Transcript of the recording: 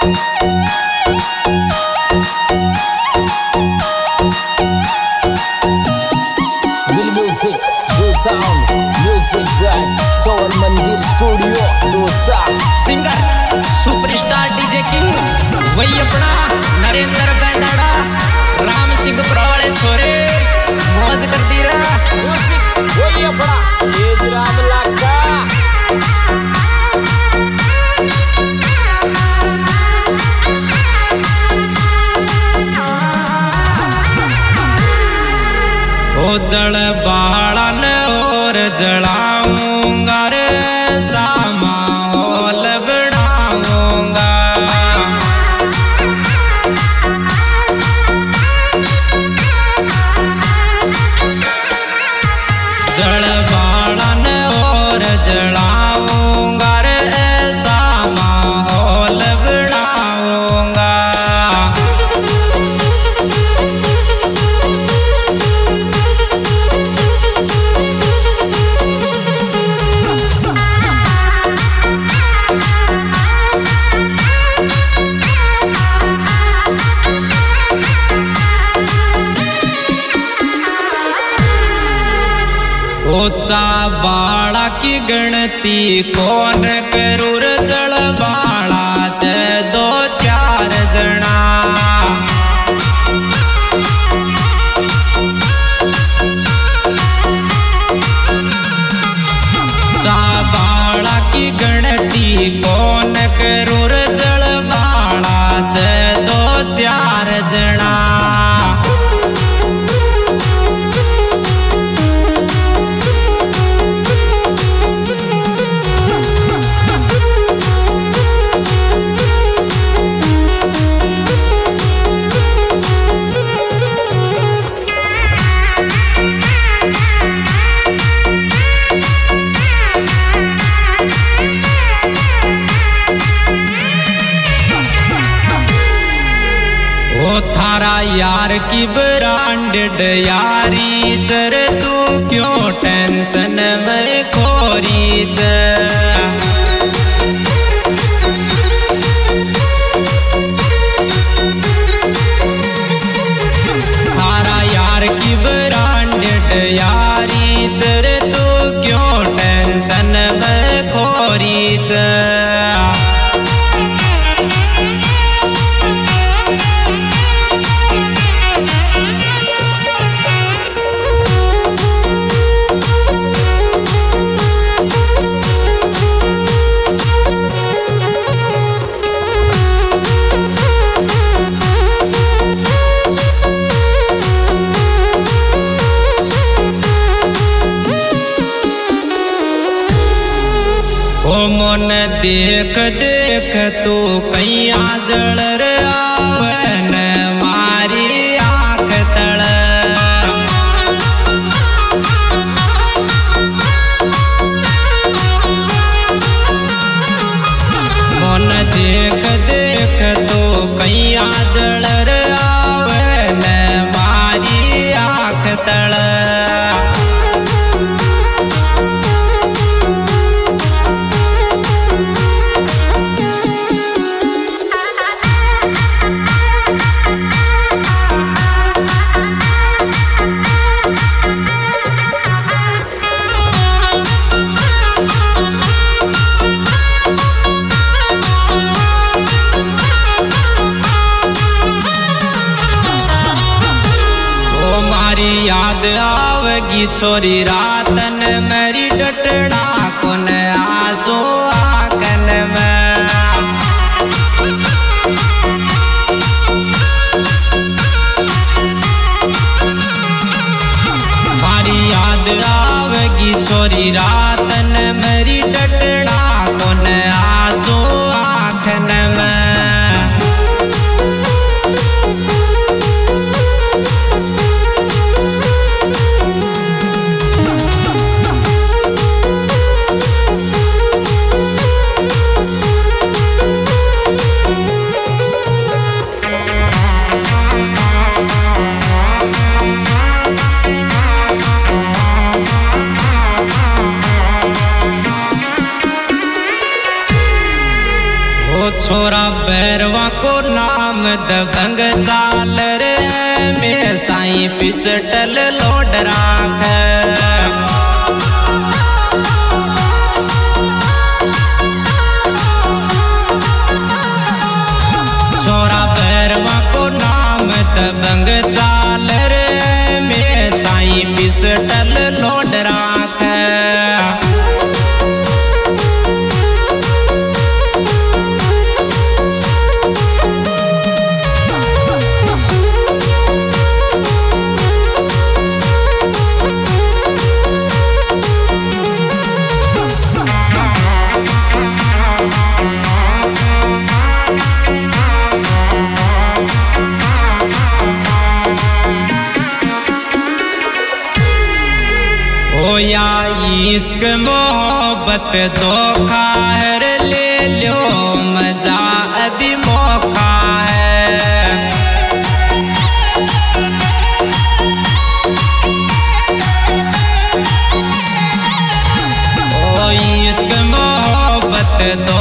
सोल मंदिर स्टूडियो दोसा। सिंगर सुपरस्टार डीजे किंग वही अपना नरेंद्र बेंदाड़ा राम सिंह प्रवाले छोरे मौज कर दी रहा म्यूजिक वही अपना तेज राम लाका। ओ जल बाड़न और जलाऊंगा रे सामा ओल बनाऊंगा। जल बाड़न और जलाऊंगा रे सामा ओल बनाऊंगा। ऊंचा बाड़ा की गणती कौन करूर जल बाड़ा ते दो चार जना। ऊंचा बाड़ा की गणती कौन करूर जल बाड़ा ते दो चार जना। थारा यार की ब्रांडेड यारी चर तू क्यों टेंशन में खोरी थारा यार की ब्रांडेड यारी चर तू क्यों टेंशन में खोरी मन देख देख तू कैया जल रे आवन मारी आँख तड़। मन देख देख तू कैया जल रे आवन मारी आँख तड़। याद आवेगी छोरी रातन मेरी डटड़ा कुन आंसू आंखन में। मारी याद आवेगी छोरी रातन मेरी डटड़ा कुन आंसू आंखन में। पैरवा को नाम दबंग चाल रे में साई पिस्टल लोड राख छोरा पैरवा को नाम दबंग चाल रे में साई पिस्टल लोड राख या इश्क मोहब्बत धोखा है ले लो मजा अभी मौका है ओ इश्क मोहब्बत